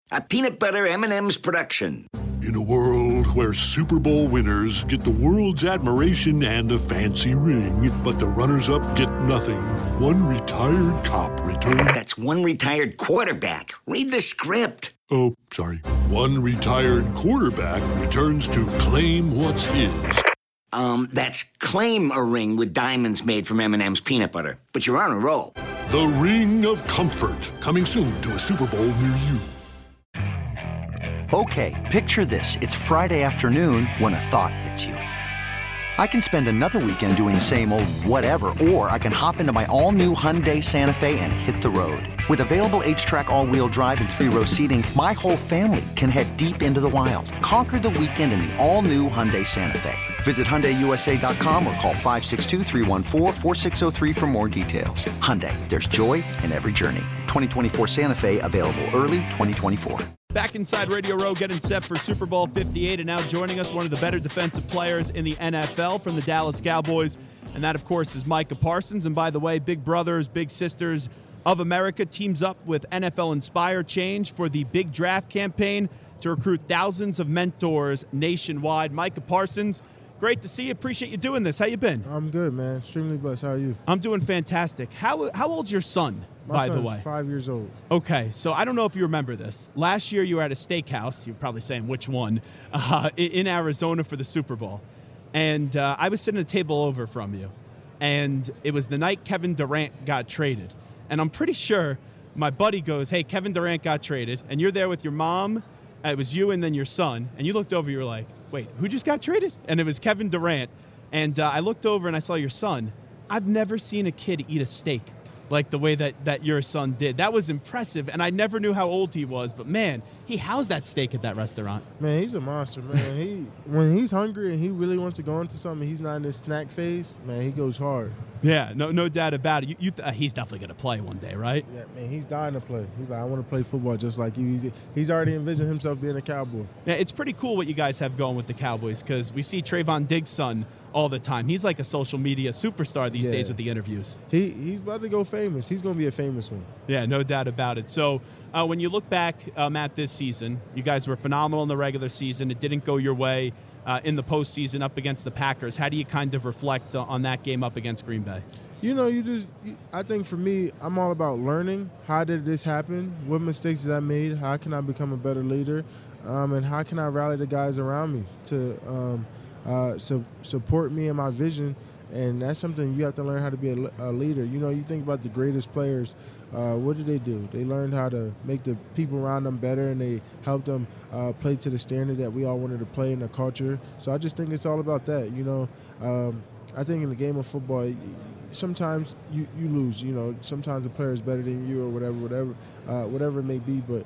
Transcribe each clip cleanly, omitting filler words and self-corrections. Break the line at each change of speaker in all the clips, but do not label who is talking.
A peanut butter M&M's production.
In a world where Super Bowl winners get the world's admiration and a fancy ring, but the runners-up get nothing, one retired cop returns...
That's one retired quarterback. Read the script.
Oh, sorry. One retired quarterback returns to claim what's his.
That's claim a ring with diamonds made from M&M's peanut butter. But you're on a roll.
The Ring of Comfort, coming soon to a Super Bowl near you.
Okay, picture this. It's Friday afternoon when a thought hits you. I can spend another weekend doing the same old whatever, or I can hop into my all-new Hyundai Santa Fe and hit the road. With available H-Track all-wheel drive and 3-row seating, my whole family can head deep into the wild. Conquer the weekend in the all-new Hyundai Santa Fe. Visit HyundaiUSA.com or call 562-314-4603 for more details. Hyundai, there's joy in every journey. 2024 Santa Fe, available early 2024.
Back inside Radio Row, getting set for Super Bowl 58, and now joining us, one of the better defensive players in the NFL from the Dallas Cowboys, and that, of course, is Micah Parsons. And by the way, Big Brothers, Big Sisters of America teams up with NFL Inspire Change for the Big Draft campaign to recruit thousands of mentors nationwide. Micah Parsons, great to see you. Appreciate you doing this. How you been?
I'm good, man. Extremely blessed. How are you?
I'm doing fantastic. How old's your son?
My
by the way,
5 years old.
Okay, so I don't know if you remember this. Last year you were at a steakhouse. You're probably saying which one, in Arizona for the Super Bowl. And I was sitting at a table over from you. And it was the night Kevin Durant got traded. And I'm pretty sure my buddy goes, hey, Kevin Durant got traded. And you're there with your mom. It was you and then your son. And you looked over, you were like, wait, who just got traded? And it was Kevin Durant. And I looked over and I saw your son. I've never seen a kid eat a steak like the way that your son did. That was impressive, and I never knew how old he was, but man, he housed that steak at that restaurant.
Man, he's a monster, man. When he's hungry and he really wants to go into something, he's not in this snack phase, man, he goes hard.
Yeah, no doubt about it. He's definitely going to play one day, right?
Yeah, man, he's dying to play. He's like, I want to play football just like you. He's already envisioned himself being a Cowboy.
Yeah, it's pretty cool what you guys have going with the Cowboys, because we see Trayvon Diggs' son all the time. He's like a social media superstar these days with the interviews.
He's about to go famous. He's going to be a famous one.
Yeah, no doubt about it. So when you look back at this season, you guys were phenomenal in the regular season. It didn't go your way in the postseason up against the Packers. How do you kind of reflect on that game up against Green Bay?
You know, I think for me, I'm all about learning. How did this happen? What mistakes did I made? How can I become a better leader? And how can I rally the guys around me to support me and my vision? And that's something you have to learn how to be a leader. You know, you think about the greatest players, what did they do? They learned how to make the people around them better, and they helped them play to the standard that we all wanted to play in the culture. So I just think it's all about that, you know. I think in the game of football, sometimes you lose. You know, sometimes the player is better than you or whatever it may be. But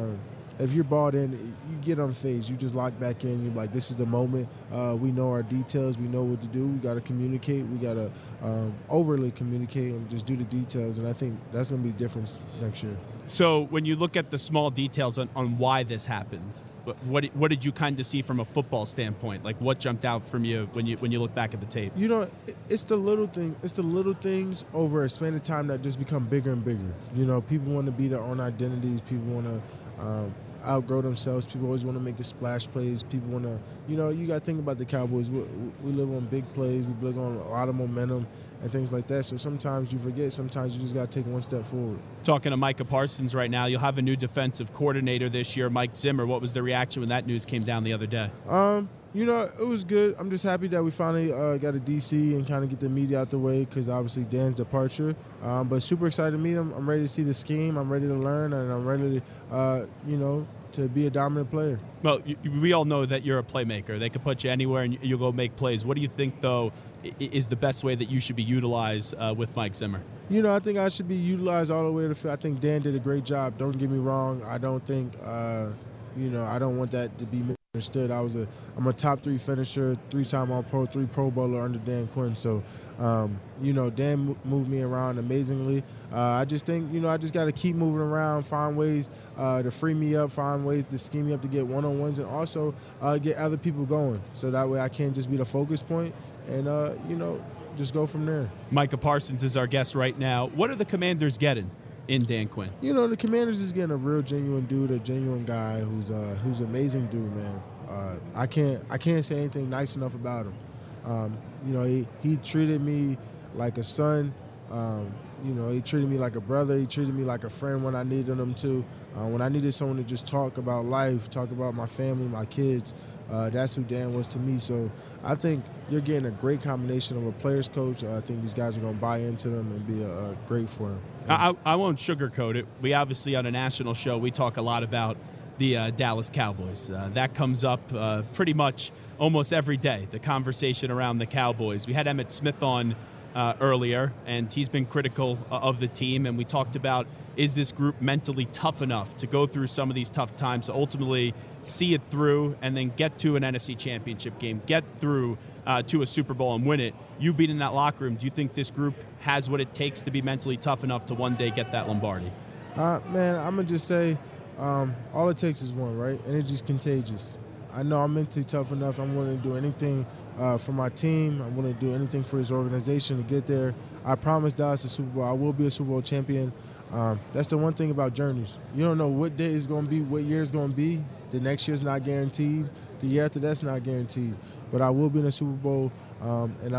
if you're bought in, you get unfazed. You just lock back in. You're like, this is the moment. We know our details. We know what to do. We got to communicate. We got to overly communicate and just do the details. And I think that's going to be different next year.
So when you look at the small details on why this happened, what did you kind of see from a football standpoint? Like, what jumped out from you when you look back at the tape? You know,
it's the little thing. It's the little things over a span of time that just become bigger and bigger. You know, people want to be their own identities. People want to outgrow themselves. People always want to make the splash plays. People want to, you know, you got to think about the Cowboys. We live on big plays. We live on a lot of momentum and things like that. So sometimes you forget. Sometimes you just got to take one step forward. Talking to Micah Parsons right now, you'll have a new defensive coordinator this year, Mike Zimmer. What was the reaction when that news came down the other day? You know, it was good. I'm just happy that we finally got a DC and kind of get the media out the way because obviously Dan's departure. But super excited to meet him. I'm ready to see the scheme. I'm ready to learn, and I'm ready to, to be a dominant player. Well, we all know that you're a playmaker. They could put you anywhere and you'll go make plays. What do you think, though, is the best way that you should be utilized with Mike Zimmer? You know, I think I should be utilized all the way to the field. I think Dan did a great job. Don't get me wrong. I don't think, I don't want that to be understood. I'm a top 3 finisher, 3-time All-Pro, 3 Pro Bowler under Dan Quinn. So, Dan moved me around amazingly. I just think, I just got to keep moving around, find ways to free me up, find ways to scheme me up to get one-on-ones, and also get other people going. So that way I can't just be the focus point and, just go from there. Micah Parsons is our guest right now. What are the Commanders getting
in Dan Quinn?
You know, the Commanders is getting a real genuine dude, a genuine guy who's an amazing dude, man. I can't say anything nice enough about him. You know, he treated me like a son. You know, he treated me like a brother. He treated me like a friend when I needed him to. When I needed someone to just talk about life, talk about my family, my kids, that's who Dan was to me. So I think you're getting a great combination of a player's coach. I think these guys are going to buy into them and be great for him.
I won't sugarcoat it. We obviously, on a national show, we talk a lot about the Dallas Cowboys. That comes up pretty much almost every day, the conversation around the Cowboys. We had Emmitt Smith on earlier, and he's been critical of the team, and we talked about, is this group mentally tough enough to go through some of these tough times to ultimately see it through and then get to an NFC Championship game, get through to a Super Bowl and win it. You being in that locker room, do you think this group has what it takes to be mentally tough enough to one day get that Lombardi?
Man, I'm going to just say all it takes is one, right? And it's just contagious. I know I'm mentally tough enough. I'm willing to do anything for my team. I'm willing to do anything for his organization to get there. I promised Dallas a Super Bowl. I will be a Super Bowl champion. That's the one thing about journeys. You don't know what day it's going to be, what year it's going to be. The next year's not guaranteed. The year after that's not guaranteed. But I will be in a Super Bowl, and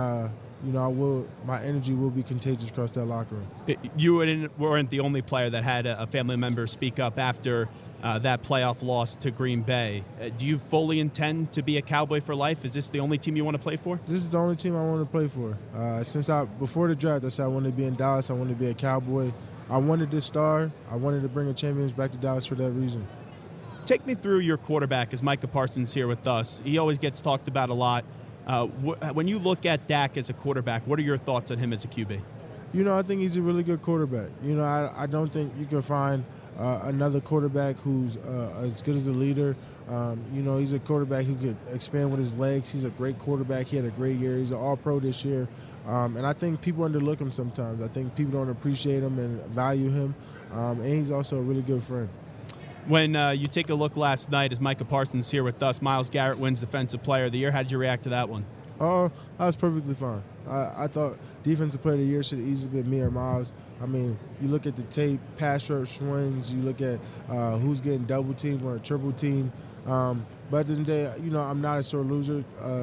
my energy will be contagious across that locker room.
You weren't the only player that had a family member speak up after that playoff loss to Green Bay. Do you fully intend to be a Cowboy for life? Is this the only team you want to play for?
This is the only team I want to play for. Before the draft, I said I wanted to be in Dallas. I wanted to be a Cowboy. I wanted to star. I wanted to bring a champions back to Dallas for that reason.
Take me through your quarterback, as Micah Parsons here with us. He always gets talked about a lot. When you look at Dak as a quarterback, what are your thoughts on him as a QB?
You know, I think he's a really good quarterback. You know, I don't think you can find another quarterback who's as good as a leader. You know, he's a quarterback who could expand with his legs. He's a great quarterback. He had a great year. He's an all-pro this year. And I think people underlook him sometimes. I think people don't appreciate him and value him. And he's also a really good friend.
When you take a look last night, as Micah Parsons here with us, Myles Garrett wins Defensive Player of the Year. How did you react to that one?
I was perfectly fine. I thought Defensive Player of the Year should have easily been me or Myles. I mean, you look at the tape, pass rush wins, you look at who's getting double teamed or triple teamed. But at the end of the day, you know, I'm not a sore loser.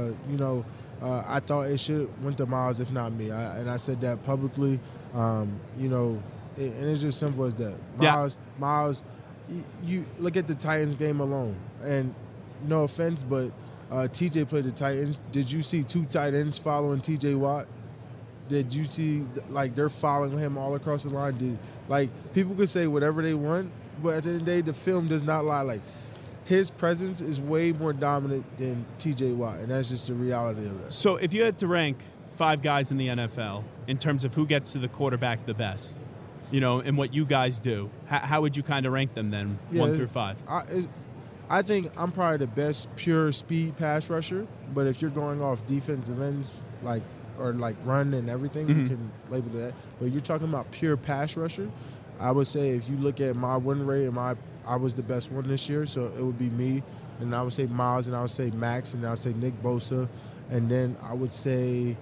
I thought it should have went to Myles, if not me. And I said that publicly. You know, and it's just simple as that. Myles, you look at the Titans game alone. And no offense, but TJ played the Titans. Did you see two tight ends following TJ Watt? Did you see, like, they're following him all across the line? People could say whatever they want, but at the end of the day, the film does not lie. Like, his presence is way more dominant than TJ Watt, and that's just the reality of it.
So if you had to rank 5 guys in the NFL in terms of who gets to the quarterback the best, you know, and what you guys do, how would you kind of rank them then, 1 through 5?
I think I'm probably the best pure speed pass rusher, but if you're going off defensive ends, like run and everything, you can label that. But you're talking about pure pass rusher, I would say if you look at my win rate, I was the best one this year, so it would be me. And I would say Myles, and I would say Max, and I would say Nick Bosa, and then I would say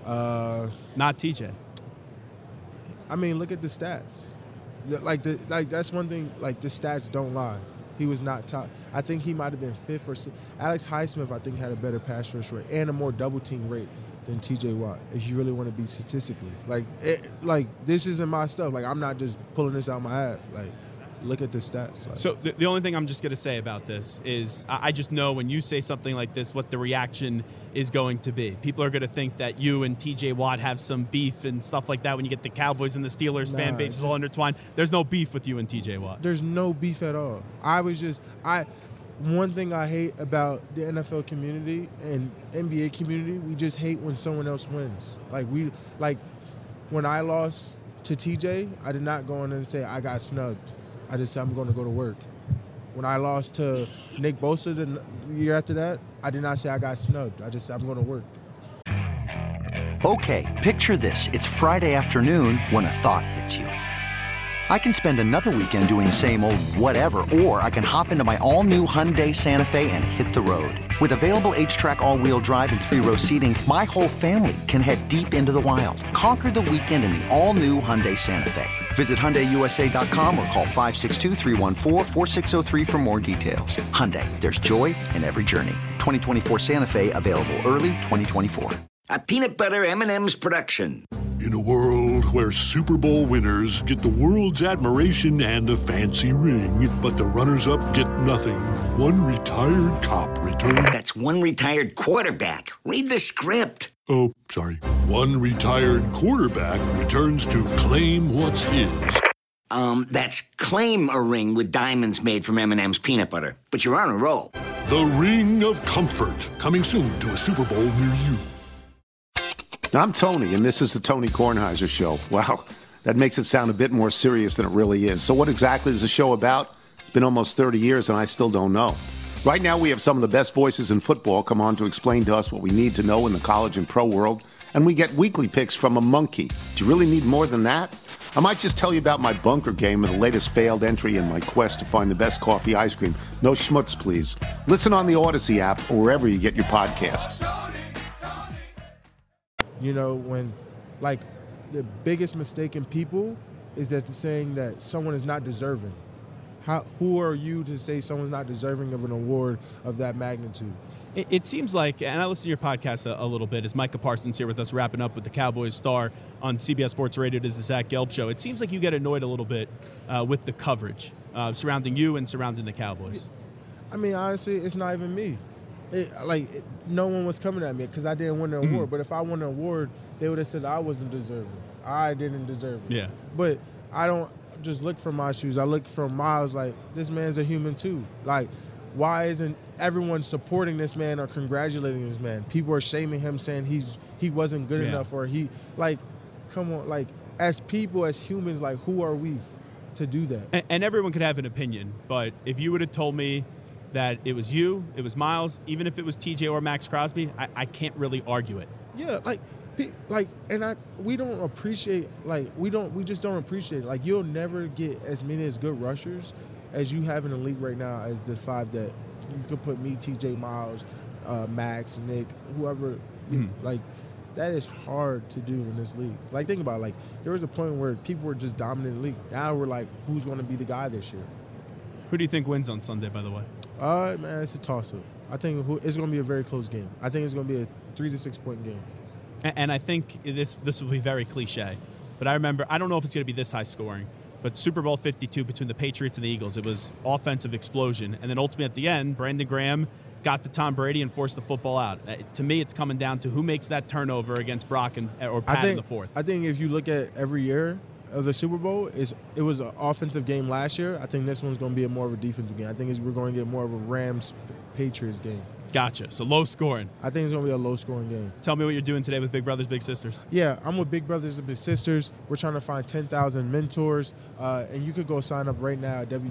not TJ.
I mean, look at the stats. That's one thing. Like, the stats don't lie. He was not top. I think he might have been 5th or 6th. Alex Highsmith, I think, had a better pass rush rate and a more double team rate than TJ Watt, if you really want to be statistically. This isn't my stuff. Like, I'm not just pulling this out my ass. Like, look at the stats. Like.
So the only thing I'm just going to say about this is I just know when you say something like this, what the reaction is going to be. People are going to think that you and TJ Watt have some beef and stuff like that when you get the Cowboys and the Steelers fan bases all intertwined. There's no beef with you and TJ Watt.
There's no beef at all. One thing I hate about the NFL community and NBA community, we just hate when someone else wins. When I lost to TJ, I did not go in and say I got snubbed. I just said I'm going to go to work. When I lost to Nick Bosa the year after that, I did not say I got snubbed. I just said I'm going to work.
Okay, picture this. It's Friday afternoon when a thought hits you. I can spend another weekend doing the same old whatever, or I can hop into my all-new Hyundai Santa Fe and hit the road. With available H-Track all-wheel drive and 3-row seating, my whole family can head deep into the wild. Conquer the weekend in the all-new Hyundai Santa Fe. Visit HyundaiUSA.com or call 562-314-4603 for more details. Hyundai, there's joy in every journey. 2024 Santa Fe, available early 2024.
A peanut butter M&M's production.
In a world where Super Bowl winners get the world's admiration and a fancy ring, but the runners-up get nothing. One retired cop returned...
That's one retired quarterback. Read the script.
Oh, sorry. One retired quarterback returns to claim what's his.
That's claim a ring with diamonds made from M&M's peanut butter. But you're on a roll.
The Ring of Comfort, coming soon to a Super Bowl near you.
I'm Tony, and this is the Tony Kornheiser Show. Wow, that makes it sound a bit more serious than it really is. So what exactly is the show about? It's been almost 30 years, and I still don't know. Right now, we have some of the best voices in football come on to explain to us what we need to know in the college and pro world, and we get weekly picks from a monkey. Do you really need more than that? I might just tell you about my bunker game and the latest failed entry in my quest to find the best coffee ice cream. No schmutz, please. Listen on the Odyssey app or wherever you get your podcasts.
You know, when, like, the biggest mistake in people is that the saying that someone is not deserving. Who are you to say someone's not deserving of an award of that magnitude?
It seems like, and I listen to your podcast a little bit, as Micah Parsons here with us, wrapping up with the Cowboys Star on CBS Sports Radio. This is the Zach Gelb Show. It seems like you get annoyed a little bit with the coverage surrounding you and surrounding the Cowboys.
I mean, honestly, it's not even me. No one was coming at me because I didn't win the award. But if I won the award, they would have said I wasn't deserving. I didn't deserve it.
Yeah.
But I don't just look from my shoes. I look from miles like, this man's a human too. Like, why isn't everyone supporting this man or congratulating this man? People are shaming him, saying he wasn't good enough, or come on, like, as people, as humans, like, who are we to do that?
And everyone could have an opinion, but if you would have told me that it was you, it was Miles, even if it was TJ or Max Crosby, I can't really argue it.
Yeah, we don't appreciate, we just don't appreciate it. Like, you'll never get as many as good rushers as you have in the league right now as the five that you could put me, TJ, Miles, Max, Nick, whoever. Like, that is hard to do in this league. Like, think about it. Like, there was a point where people were just dominating the league. Now we're like, who's going to be the guy this year?
Who do you think wins on Sunday, by the way?
Man, it's a toss-up. I think it's going to be a very close game. I think it's going to be a 3 to 6 point game.
And I think this will be very cliche, but I remember, I don't know if it's going to be this high scoring, but Super Bowl 52 between the Patriots and the Eagles, it was offensive explosion. And then ultimately at the end, Brandon Graham got to Tom Brady and forced the football out. To me, it's coming down to who makes that turnover against Brock or Pat in the fourth. I think
if you look at every year of the Super Bowl, it was an offensive game last year. I think this one's going to be more of a defensive game. I think we're going to get more of a Rams-Patriots game.
Gotcha. So low scoring.
I think it's going to be a low-scoring game.
Tell me what you're doing today with Big Brothers Big Sisters.
Yeah, I'm with Big Brothers and Big Sisters. We're trying to find 10,000 mentors, and you could go sign up right now at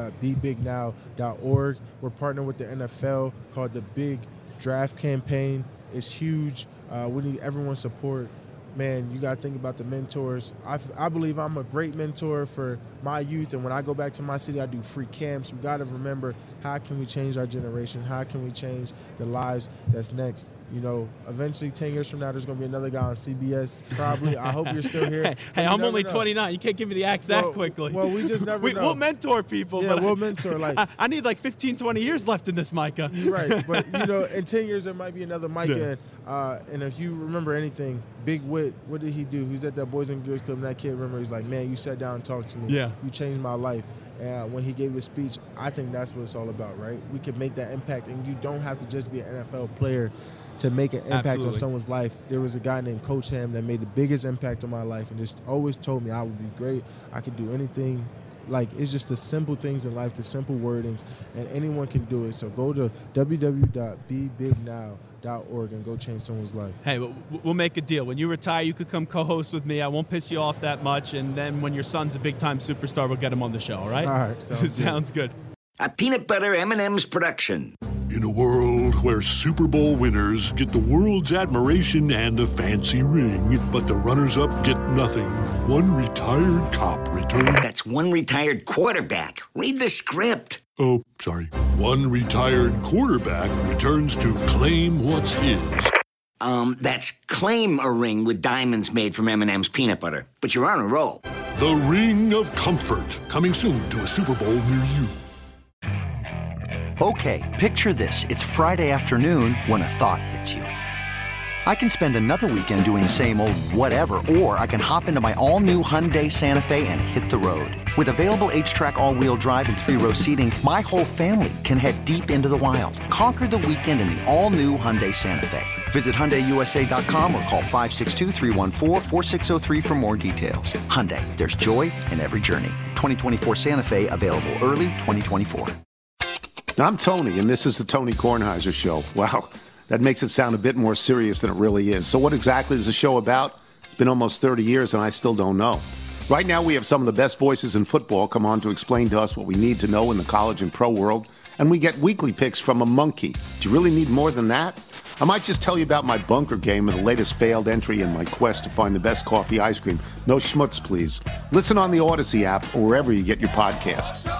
www.bebignow.org. We're partnering with the NFL called the Big Draft Campaign. It's huge. We need everyone's support. Man, you got to think about the mentors. I believe I'm a great mentor for my youth, and when I go back to my city, I do free camps. We got to remember, how can we change our generation? How can we change the lives that's next? You know, eventually 10 years from now, there's going to be another guy on CBS, probably. I hope you're still here.
Hey, I'm only 29. You can't give me the axe that quickly.
Well, we just never know.
We'll mentor people.
Yeah, we'll mentor.
I need 15, 20 years left in this, Micah.
You're right. But, in 10 years, there might be another Micah. Yeah. And if you remember anything, Big Wit, what did he do? He was at that Boys and Girls Club, and that kid, remember, he's like, man, you sat down and talked to me.
Yeah.
You changed my life. And when he gave his speech, I think that's what it's all about, right? We can make that impact, and you don't have to just be an NFL player to make an impact on someone's life. There was a guy named Coach Ham that made the biggest impact on my life and just always told me I would be great. I could do anything. Like, it's just the simple things in life, the simple wordings, and anyone can do it. So go to www.bebignow.org and go change someone's life.
Hey, we'll make a deal. When you retire, you could come co-host with me. I won't piss you off that much. And then when your son's a big-time superstar, we'll get him on the show, all right?
All right.
Sounds good.
A peanut butter M&M's production.
In a world where Super Bowl winners get the world's admiration and a fancy ring, but the runners-up get nothing, one retired cop returned...
That's one retired quarterback. Read the script.
Oh, sorry. One retired quarterback returns to claim what's his.
That's claim a ring with diamonds made from M&M's peanut butter. But you're on a roll.
The Ring of Comfort, coming soon to a Super Bowl near you.
Okay, picture this. It's Friday afternoon when a thought hits you. I can spend another weekend doing the same old whatever, or I can hop into my all-new Hyundai Santa Fe and hit the road. With available H-Track all-wheel drive and 3-row seating, my whole family can head deep into the wild. Conquer the weekend in the all-new Hyundai Santa Fe. Visit HyundaiUSA.com or call 562-314-4603 for more details. Hyundai, there's joy in every journey. 2024 Santa Fe, available early 2024.
I'm Tony, and this is the Tony Kornheiser Show. Wow, that makes it sound a bit more serious than it really is. So what exactly is the show about? It's been almost 30 years, and I still don't know. Right now, we have some of the best voices in football come on to explain to us what we need to know in the college and pro world, and we get weekly picks from a monkey. Do you really need more than that? I might just tell you about my bunker game and the latest failed entry in my quest to find the best coffee ice cream. No schmutz, please. Listen on the Odyssey app or wherever you get your podcasts.